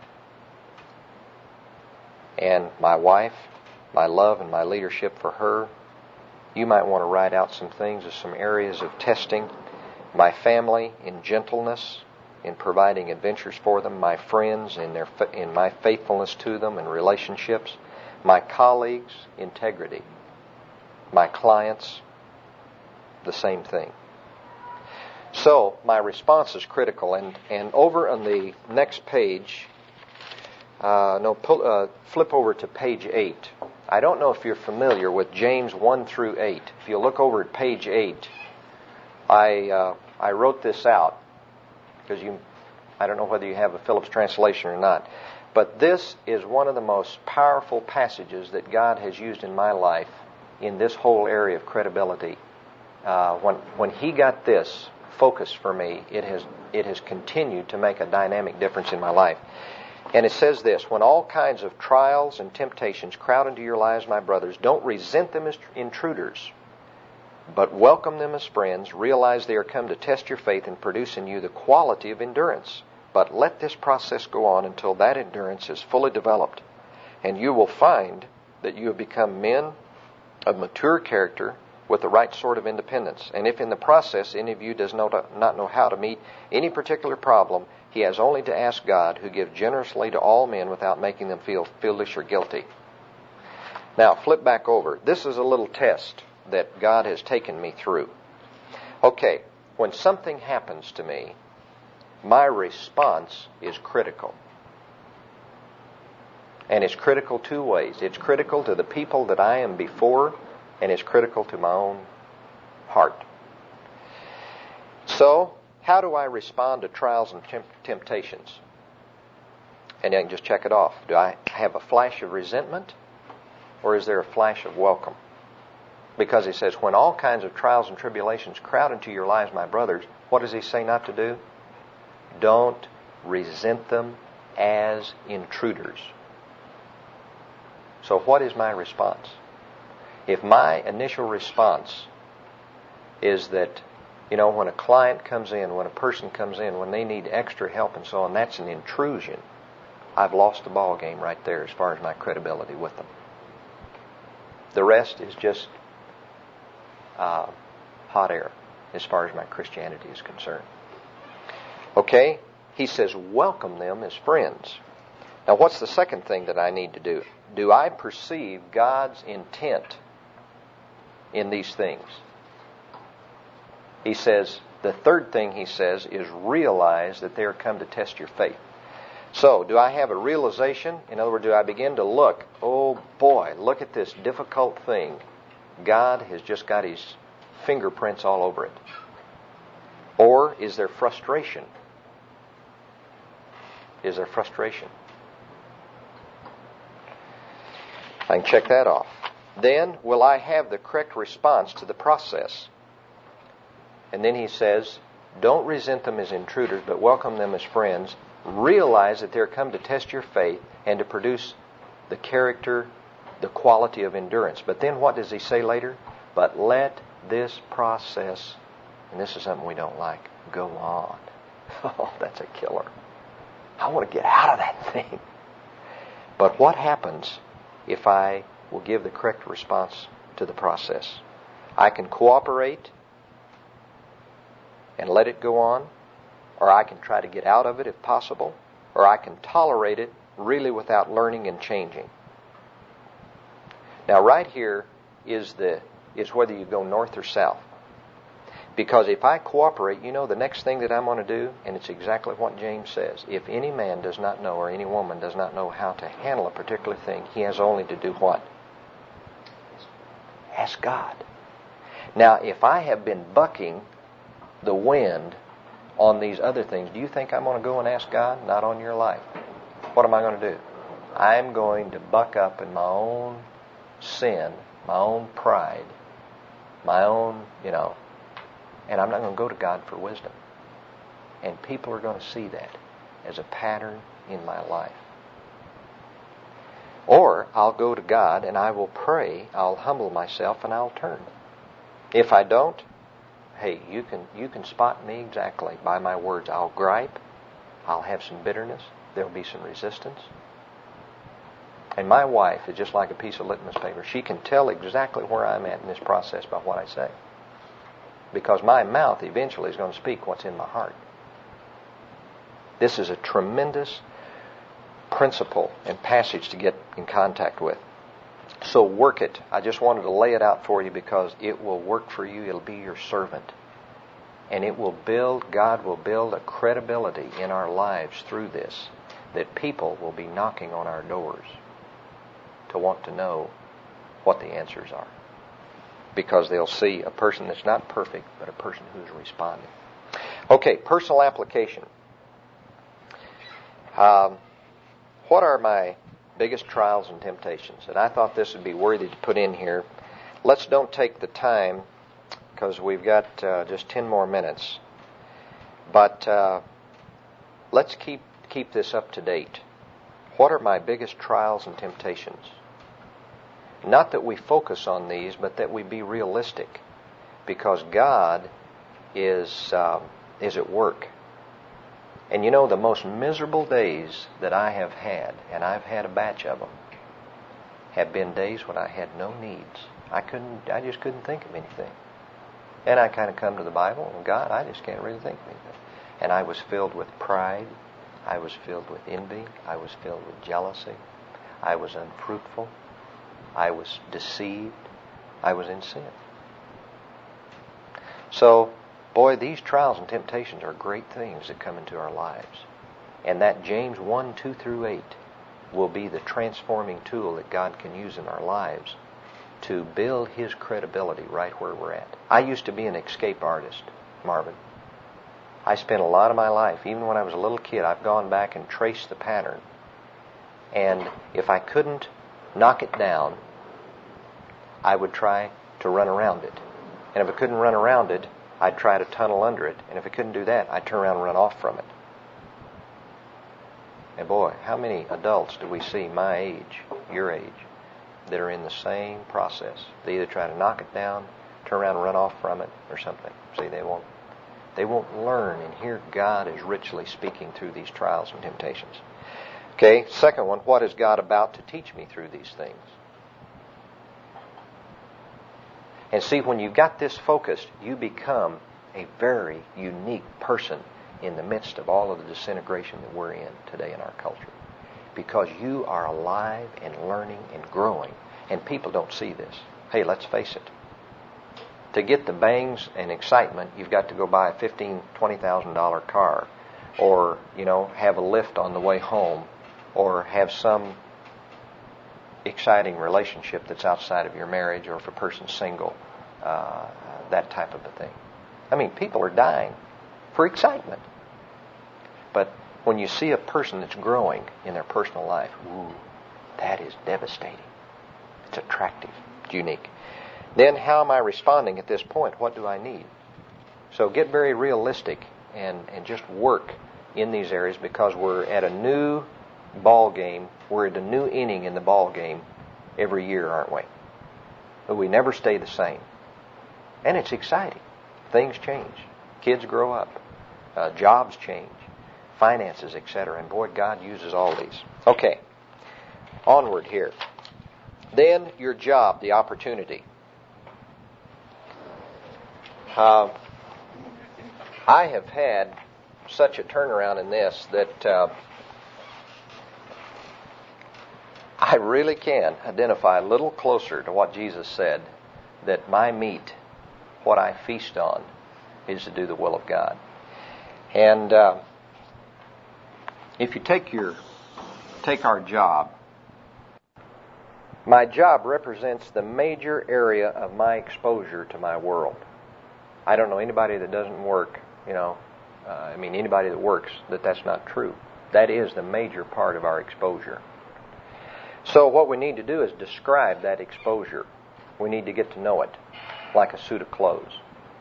Speaker 1: And my wife, my love and my leadership for her, you might want to write out some things as some areas of testing. My family in gentleness, in providing adventures for them. My friends in their in my faithfulness to them and relationships. My colleagues, integrity. My clients, the same thing. So my response is critical. And, and over on the next page, uh, no, pull, uh, flip over to page eight. I don't know if you're familiar with James one through eight. If you look over at page eight, I uh, I wrote this out because you, I don't know whether you have a Phillips translation or not, but this is one of the most powerful passages that God has used in my life in this whole area of credibility. Uh, when when He got this focus for me, it has it has continued to make a dynamic difference in my life. And it says this, when all kinds of trials and temptations crowd into your lives, my brothers, don't resent them as intruders, but welcome them as friends. Realize they are come to test your faith and produce in you the quality of endurance. But let this process go on until that endurance is fully developed. And you will find that you have become men of mature character with the right sort of independence. And if in the process any of you does not, not know how to meet any particular problem, he has only to ask God, who gives generously to all men without making them feel foolish or guilty. Now, flip back over. This is a little test that God has taken me through. Okay, when something happens to me, my response is critical. And it's critical two ways. It's critical to the people that I am before, and it's critical to my own heart. So, how do I respond to trials and temp- temptations? And I can just check it off. Do I have a flash of resentment, or is there a flash of welcome? Because he says, when all kinds of trials and tribulations crowd into your lives, my brothers, what does he say not to do? Don't resent them as intruders. So what is my response? If my initial response is that, you know, when a client comes in, when a person comes in, when they need extra help and so on, that's an intrusion, I've lost the ball game right there as far as my credibility with them. The rest is just uh, hot air as far as my Christianity is concerned. Okay? He says, welcome them as friends. Now, what's the second thing that I need to do? Do I perceive God's intent in these things? He says, the third thing he says is realize that they are come to test your faith. So, do I have a realization? In other words, do I begin to look, oh boy, look at this difficult thing. God has just got his fingerprints all over it. Or is there frustration? Is there frustration? I can check that off. Then, will I have the correct response to the process? And then he says, don't resent them as intruders, but welcome them as friends. Realize that they're come to test your faith and to produce the character, the quality of endurance. But then what does he say later? But let this process, and this is something we don't like, go on. Oh, that's a killer. I want to get out of that thing. But what happens if I will give the correct response to the process? I can cooperate and let it go on, or I can try to get out of it if possible, or I can tolerate it really without learning and changing. Now right here is the is whether you go north or south. Because if I cooperate, you know the next thing that I'm going to do, and it's exactly what James says, if any man does not know or any woman does not know how to handle a particular thing, he has only to do what? Ask God. Now, if I have been bucking the wind on these other things, do you think I'm going to go and ask God? Not on your life. What am I going to do? I'm going to buck up in my own sin, my own pride, my own, you know, and I'm not going to go to God for wisdom. And people are going to see that as a pattern in my life. Or I'll go to God and I will pray, I'll humble myself and I'll turn. If I don't, hey, you can you can spot me exactly by my words. I'll gripe, I'll have some bitterness, there'll be some resistance. And my wife is just like a piece of litmus paper. She can tell exactly where I'm at in this process by what I say. Because my mouth eventually is going to speak what's in my heart. This is a tremendous principle and passage to get in contact with. So work it. I just wanted to lay it out for you because it will work for you. It'll be your servant. And it will build, God will build a credibility in our lives through this, that people will be knocking on our doors to want to know what the answers are. Because they'll see a person that's not perfect, but a person who's responding. Okay, personal application. Um, what are my biggest trials and temptations? And I thought this would be worthy to put in here. Let's don't take the time, because we've got uh, just ten more minutes. But uh, let's keep keep this up to date. What are my biggest trials and temptations? Not that we focus on these, but that we be realistic, because God is uh, is at work. And you know, the most miserable days that I have had, and I've had a batch of them, have been days when I had no needs. I couldn't, I just couldn't think of anything. And I kind of come to the Bible, and God, I just can't really think of anything. And I was filled with pride. I was filled with envy. I was filled with jealousy. I was unfruitful. I was deceived. I was in sin. So, boy, these trials and temptations are great things that come into our lives. And that James one, two through eight will be the transforming tool that God can use in our lives to build His credibility right where we're at. I used to be an escape artist, Marvin. I spent a lot of my life, even when I was a little kid, I've gone back and traced the pattern. And if I couldn't knock it down, I would try to run around it. And if I couldn't run around it, I'd try to tunnel under it. And if I couldn't do that, I'd turn around and run off from it. And boy, how many adults do we see my age, your age, that are in the same process? They either try to knock it down, turn around and run off from it, or something. See, they won't they won't learn and hear God is richly speaking through these trials and temptations. Okay, second one, what is God about to teach me through these things? And see, when you've got this focused, you become a very unique person in the midst of all of the disintegration that we're in today in our culture. Because you are alive and learning and growing. And people don't see this. Hey, let's face it. To get the bangs and excitement, you've got to go buy a fifteen thousand dollars, twenty thousand dollars car. Or, you know, have a lift on the way home. Or have some exciting relationship that's outside of your marriage, or if a person's single, uh, that type of a thing. I mean, people are dying for excitement. But when you see a person that's growing in their personal life, ooh, that is devastating. It's attractive. It's unique. Then how am I responding at this point? What do I need? So get very realistic and, and just work in these areas, because we're at a new ball game. We're at a new inning in the ball game every year, aren't we? But we never stay the same. And it's exciting. Things change. Kids grow up. Uh, jobs change. Finances, et cetera. And boy, God uses all these. Okay. Onward here. Then your job, the opportunity. Uh, I have had such a turnaround in this that uh, I really can identify a little closer to what Jesus said, that my meat, what I feast on, is to do the will of God. And uh, if you take your take our job, my job represents the major area of my exposure to my world. I don't know anybody that doesn't work, you know, uh, I mean anybody that works, that that's not true. That is the major part of our exposure. So what we need to do is describe that exposure. We need to get to know it like a suit of clothes.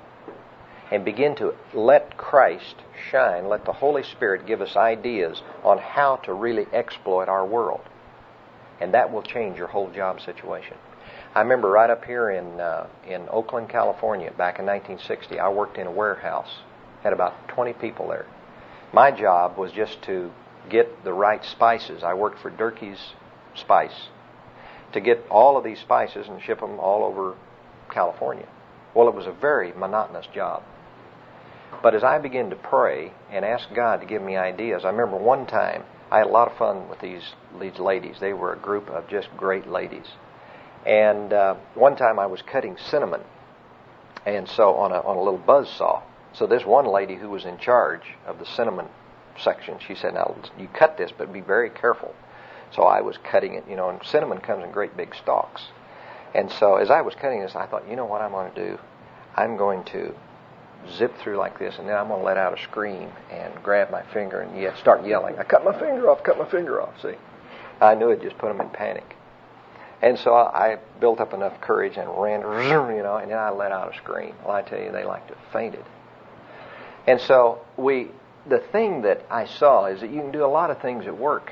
Speaker 1: And begin to let Christ shine, let the Holy Spirit give us ideas on how to really exploit our world. And that will change your whole job situation. I remember right up here in uh, in Oakland, California, back in nineteen sixty, I worked in a warehouse. Had about twenty people there. My job was just to get the right spices. I worked for Durkee's Spice to get all of these spices and ship them all over California. Well, it was a very monotonous job. But as I began to pray and ask God to give me ideas, I remember one time I had a lot of fun with these these ladies. They were a group of just great ladies. And uh, one time I was cutting cinnamon, and so on a on a little buzz saw. So this one lady who was in charge of the cinnamon section, she said, "Now you cut this, but be very careful." So I was cutting it, you know, and cinnamon comes in great big stalks. And so as I was cutting this, I thought, you know what I'm going to do? I'm going to zip through like this, and then I'm going to let out a scream and grab my finger and yet start yelling. I cut my finger off, cut my finger off, see? I knew it just put them in panic. And so I built up enough courage and ran, you know, and then I let out a scream. Well, I tell you, they like to have fainted. And so we, the thing that I saw is that you can do a lot of things at work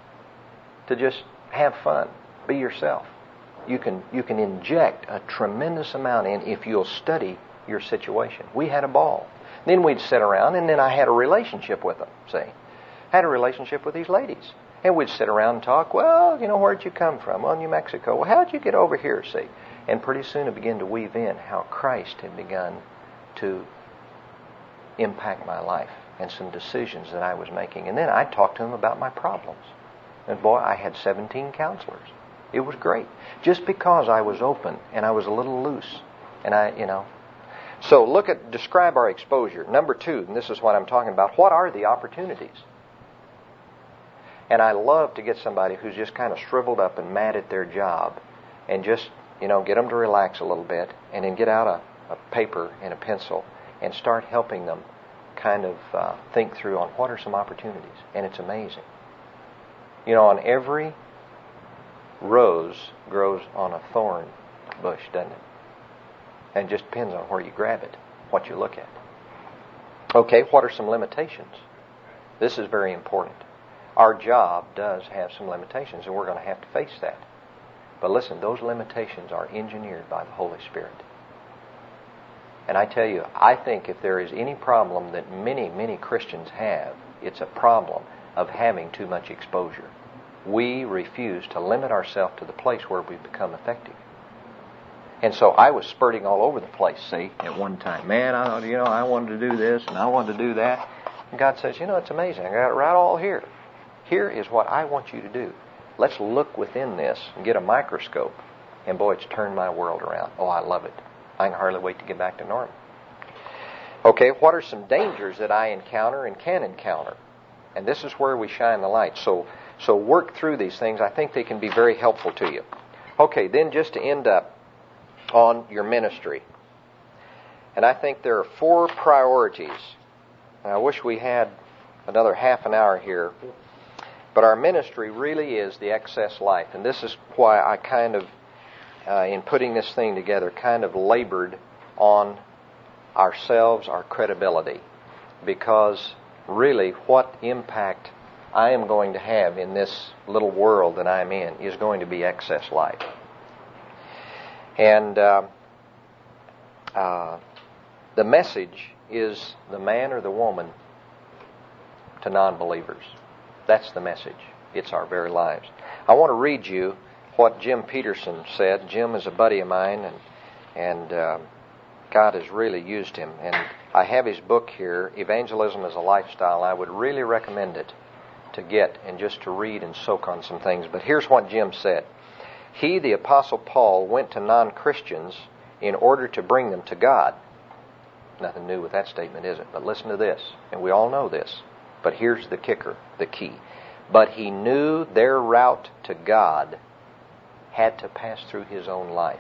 Speaker 1: to just have fun, be yourself. You can you can inject a tremendous amount in if you'll study your situation. We had a ball. Then we'd sit around, and then I had a relationship with them, see. I had a relationship with these ladies. And we'd sit around and talk, well, you know, where'd you come from? Well, New Mexico. Well, how'd you get over here, see? And pretty soon it began to weave in how Christ had begun to impact my life and some decisions that I was making. And then I'd talk to them about my problems. And boy, I had seventeen counselors. It was great. Just because I was open and I was a little loose. And I, you know. So look at, describe our exposure. Number two, and this is what I'm talking about. What are the opportunities? And I love to get somebody who's just kind of shriveled up and mad at their job and just, you know, get them to relax a little bit and then get out a, a paper and a pencil and start helping them kind of uh, think through on what are some opportunities. And it's amazing. You know, on every rose grows on a thorn bush, doesn't it? And it just depends on where you grab it, what you look at. Okay, what are some limitations? This is very important. Our job does have some limitations, and we're going to have to face that. But listen, those limitations are engineered by the Holy Spirit. And I tell you, I think if there is any problem that many, many Christians have, it's a problem of having too much exposure. We refuse to limit ourselves to the place where we become effective. And so I was spurting all over the place, see, at one time. Man, I, you know, I wanted to do this and I wanted to do that. And God says, you know, it's amazing. I got it right all here. Here is what I want you to do. Let's look within this and get a microscope. And boy, it's turned my world around. Oh, I love it. I can hardly wait to get back to normal. Okay, what are some dangers that I encounter and can encounter? And this is where we shine the light. So, so work through these things. I think they can be very helpful to you. Okay, then just to end up on your ministry. And I think there are four priorities. And I wish we had another half an hour here. But our ministry really is the excess life. And this is why I kind of, uh, in putting this thing together, kind of labored on ourselves, our credibility. Because really, what impact I am going to have in this little world that I'm in is going to be excess life. And uh, uh, the message is the man or the woman to non-believers. That's the message. It's our very lives. I want to read you what Jim Peterson said. Jim is a buddy of mine, and and uh, God has really used him. And I have his book here, Evangelism as a Lifestyle. I would really recommend it to get and just to read and soak on some things. But here's what Jim said. He, the Apostle Paul, went to non-Christians in order to bring them to God. Nothing new with that statement, is it? But listen to this, and we all know this. But here's the kicker, the key. But he knew their route to God had to pass through his own life.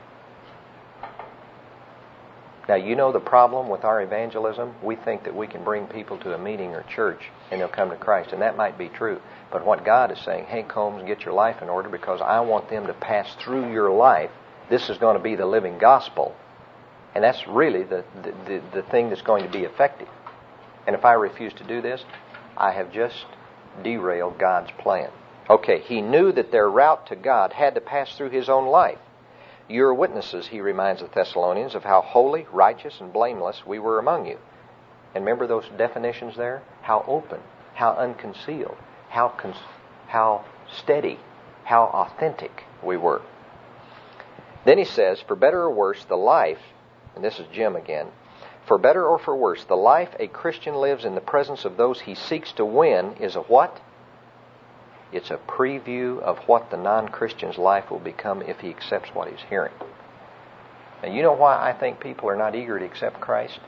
Speaker 1: Now, you know the problem with our evangelism? We think that we can bring people to a meeting or church and they'll come to Christ, and that might be true. But what God is saying, hey, Combs, get your life in order because I want them to pass through your life. This is going to be the living gospel. And that's really the, the, the, the thing that's going to be effective. And if I refuse to do this, I have just derailed God's plan. Okay, he knew that their route to God had to pass through his own life. You are witnesses, he reminds the Thessalonians, of how holy, righteous, and blameless we were among you. And remember those definitions there? How open, how unconcealed, how cons- how steady, how authentic we were. Then he says, for better or worse, the life, and this is Jim again, for better or for worse, the life a Christian lives in the presence of those he seeks to win is a what? It's a preview of what the non-Christian's life will become if he accepts what he's hearing. Now, you know why I think people are not eager to accept Christ?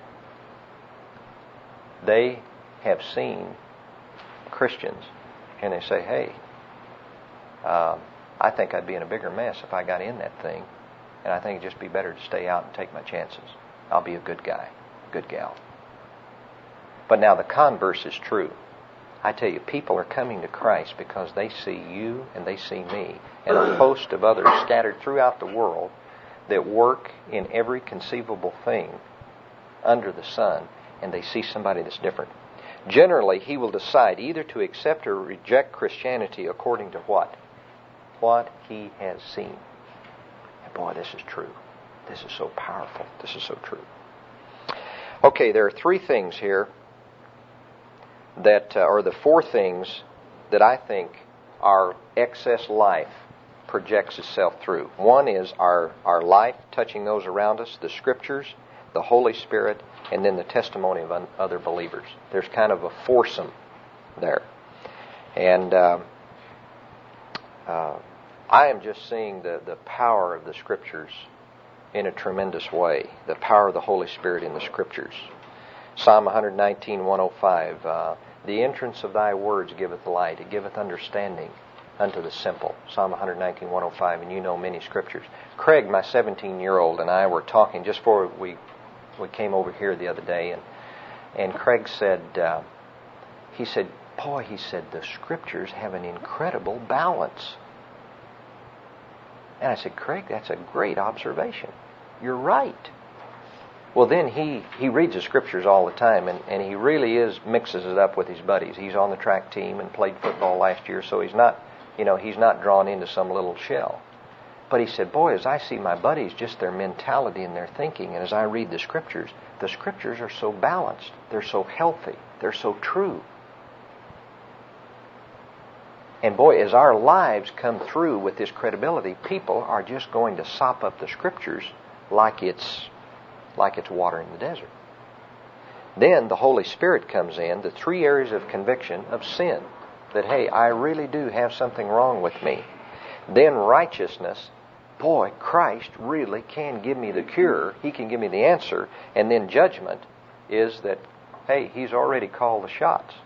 Speaker 1: They have seen Christians, and they say, hey, uh, I think I'd be in a bigger mess if I got in that thing, and I think it'd just be better to stay out and take my chances. I'll be a good guy, good gal. But now the converse is true. I tell you, people are coming to Christ because they see you and they see me and a host of others scattered throughout the world that work in every conceivable thing under the sun, and they see somebody that's different. Generally, he will decide either to accept or reject Christianity according to what? What he has seen. And boy, this is true. This is so powerful. This is so true. Okay, there are three things here that uh, are the four things that I think our excess life projects itself through. One is our, our life touching those around us, the Scriptures, the Holy Spirit, and then the testimony of un- other believers. There's kind of a foursome there. And uh, uh, I am just seeing the, the power of the Scriptures in a tremendous way, the power of the Holy Spirit in the Scriptures. Psalm one nineteen, one oh five, uh, the entrance of thy words giveth light, it giveth understanding unto the simple. Psalm one nineteen, one oh five, and you know many scriptures. Craig, my seventeen-year-old, and I were talking just before we we came over here the other day, and and Craig said, uh, he said, boy, he said, the scriptures have an incredible balance. And I said, Craig, that's a great observation. You're right. Well, then he, he reads the scriptures all the time, and, and he really is mixes it up with his buddies. He's on the track team and played football last year, so he's not, you know, he's not drawn into some little shell. But he said, boy, as I see my buddies, just their mentality and their thinking, and as I read the scriptures, the scriptures are so balanced. They're so healthy. They're so true. And boy, as our lives come through with this credibility, people are just going to sop up the scriptures like it's like it's water in the desert. Then the Holy Spirit comes in, the three areas of conviction of sin. That, hey, I really do have something wrong with me. Then righteousness. Boy, Christ really can give me the cure. He can give me the answer. And then judgment is that, hey, He's already called the shots.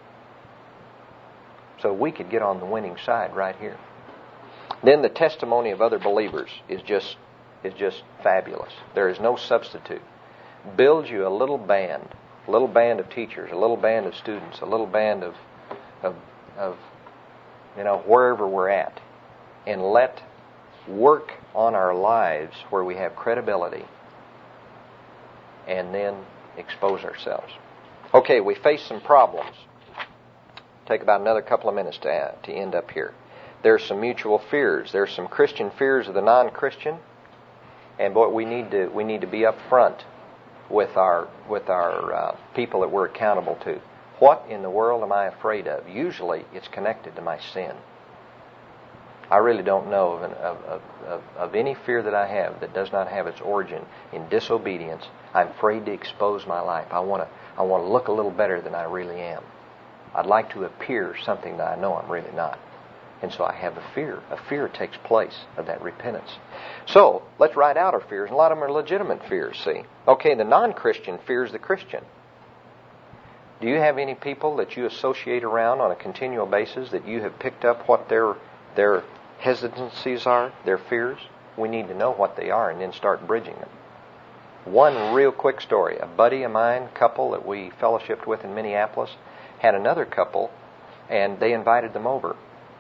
Speaker 1: So we could get on the winning side right here. Then the testimony of other believers is just is just fabulous. There is no substitute. Build you a little band, a little band of teachers, a little band of students, a little band of, of, of you know, wherever we're at, and let work on our lives where we have credibility, and then expose ourselves. Okay, we face some problems. Take about another couple of minutes to, add, to end up here. There's some mutual fears. There's some Christian fears of the non-Christian. And boy, we need to we need to be up front with our with our uh, people that we're accountable to. What in the world am I afraid of? Usually, it's connected to my sin. I really don't know of, an, of, of, of, of any fear that I have that does not have its origin in disobedience. I'm afraid to expose my life. I want to I want to look a little better than I really am. I'd like to appear something that I know I'm really not. And so I have a fear. A fear takes place of that repentance. So, let's write out our fears. And a lot of them are legitimate fears, see. Okay, the non-Christian fears the Christian. Do you have any people that you associate around on a continual basis that you have picked up what their their hesitancies are, their fears? We need to know what they are and then start bridging them. One real quick story. A buddy of mine, couple that we fellowshipped with in Minneapolis, had another couple, and they invited them over.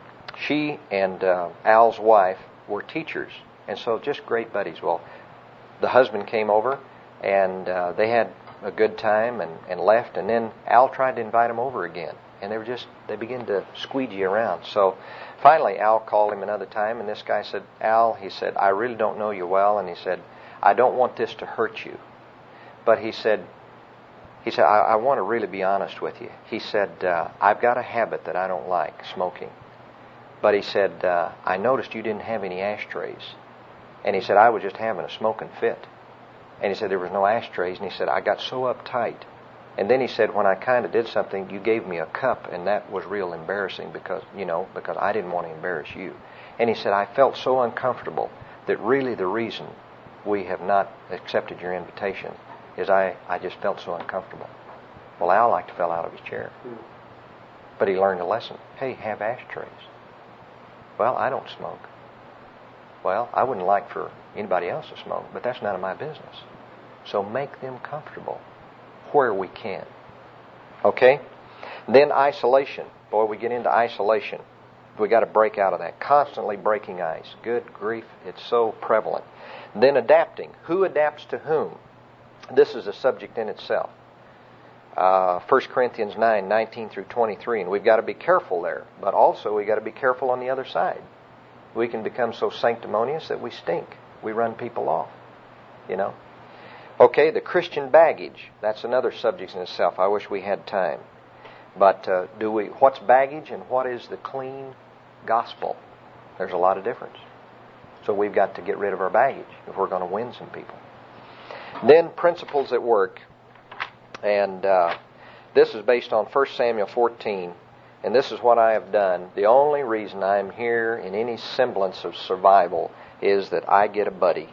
Speaker 1: She and uh, Al's wife were teachers, and so just great buddies. Well, the husband came over, and uh, they had a good time and, and left, and then Al tried to invite them over again, and they were just, they began to squeegee around. So finally Al called him another time, and this guy said, Al, he said, I really don't know you well, and he said, I don't want this to hurt you. But he said, he said, I, I want to really be honest with you. He said, uh, I've got a habit that I don't like, smoking. But he said, uh, I noticed you didn't have any ashtrays. And he said, I was just having a smoking fit. And he said, there was no ashtrays. And he said, I got so uptight. And then he said, when I kind of did something, you gave me a cup, and that was real embarrassing because, you know, because I didn't want to embarrass you. And he said, I felt so uncomfortable that really the reason we have not accepted your invitation is I, I just felt so uncomfortable. Well, Al like to fell out of his chair. But he learned a lesson. Hey, have ashtrays. Well, I don't smoke. Well, I wouldn't like for anybody else to smoke, but that's none of my business. So make them comfortable where we can. Okay? Then isolation. Boy, we get into isolation. We got to break out of that. Constantly breaking ice. Good grief, it's so prevalent. Then adapting. Who adapts to whom? This is a subject in itself. Uh, First Corinthians nine, nineteen through twenty-three, and we've got to be careful there. But also we've got to be careful on the other side. We can become so sanctimonious that we stink. We run people off, you know. Okay, the Christian baggage. That's another subject in itself. I wish we had time. But uh, do we? What's baggage and what is the clean gospel? There's a lot of difference. So we've got to get rid of our baggage if we're going to win some people. Then principles at work. And uh, this is based on First Samuel fourteen. And this is what I have done. The only reason I'm here in any semblance of survival is that I get a buddy.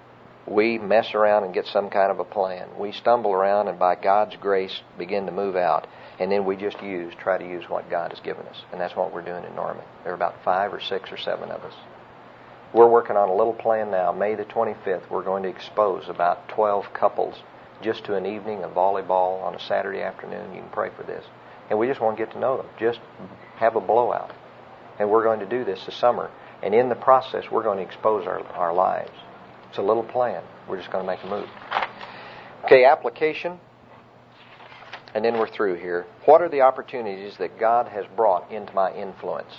Speaker 1: We mess around and get some kind of a plan. We stumble around and by God's grace begin to move out. And then we just use, try to use what God has given us. And that's what we're doing in Norman. There are about five or six or seven of us. We're working on a little plan now. May the twenty-fifth, we're going to expose about twelve couples just to an evening of volleyball on a Saturday afternoon. You can pray for this. And we just want to get to know them. Just have a blowout. And we're going to do this this summer. And in the process, we're going to expose our, our lives. It's a little plan. We're just going to make a move. Okay, application. And then we're through here. What are the opportunities that God has brought into my influence?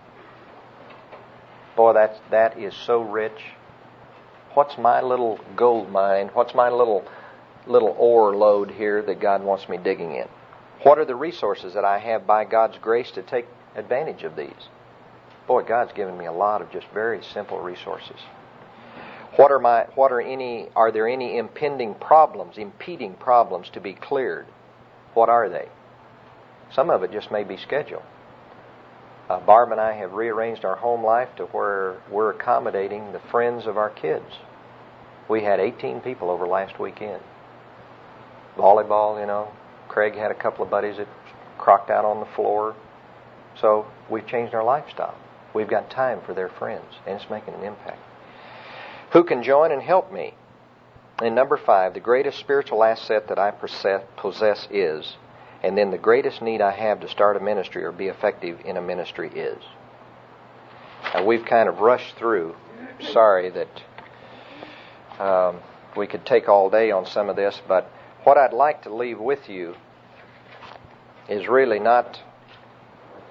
Speaker 1: Boy, that's, that is so rich. What's my little gold mine? What's my little little ore lode here that God wants me digging in? What are the resources that I have by God's grace to take advantage of these? Boy, God's given me a lot of just very simple resources. What are my what are any are there any impending problems, impeding problems to be cleared? What are they? Some of it just may be schedule. Uh, Barb and I have rearranged our home life to where we're accommodating the friends of our kids. We had eighteen people over last weekend. Volleyball, you know. Craig had a couple of buddies that crocked out on the floor. So we've changed our lifestyle. We've got time for their friends, and it's making an impact. Who can join and help me? And number five, the greatest spiritual asset that I possess is, and then the greatest need I have to start a ministry or be effective in a ministry is. Now we've kind of rushed through. Sorry that um, we could take all day on some of this, but what I'd like to leave with you is really not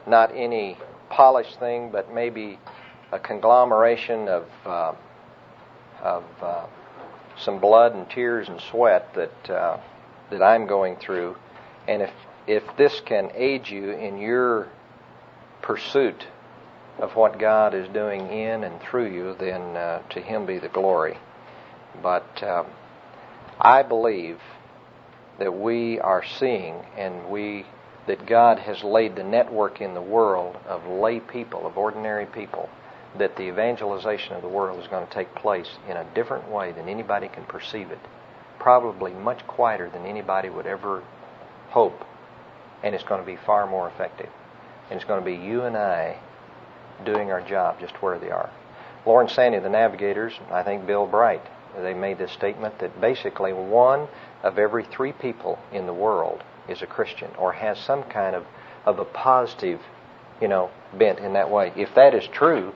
Speaker 1: not any polished thing, but maybe a conglomeration of uh, of uh, some blood and tears and sweat that uh, that I'm going through, and if if this can aid you in your pursuit of what God is doing in and through you, then uh, to Him be the glory. But um, I believe that we are seeing, and we that God has laid the network in the world of lay people, of ordinary people, that the evangelization of the world is going to take place in a different way than anybody can perceive it, probably much quieter than anybody would ever hope, and it's going to be far more effective. And it's going to be you and I doing our job just where they are. Lawrence Sandy, the Navigators, I think Bill Bright, they made this statement that basically one of every three people in the world is a Christian or has some kind of, of a positive, you know, bent in that way. If that is true,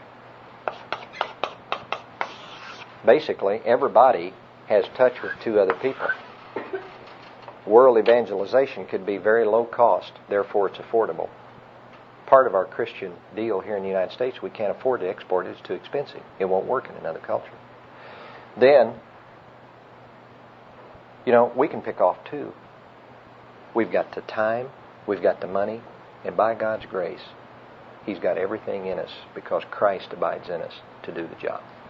Speaker 1: basically everybody has touch with two other people. World evangelization could be very low cost, therefore it's affordable. Part of our Christian deal here in the United States, we can't afford to export it. It's too expensive. It won't work in another culture. Then, you know, we can pick off two. We've got the time, we've got the money, and by God's grace, He's got everything in us because Christ abides in us to do the job.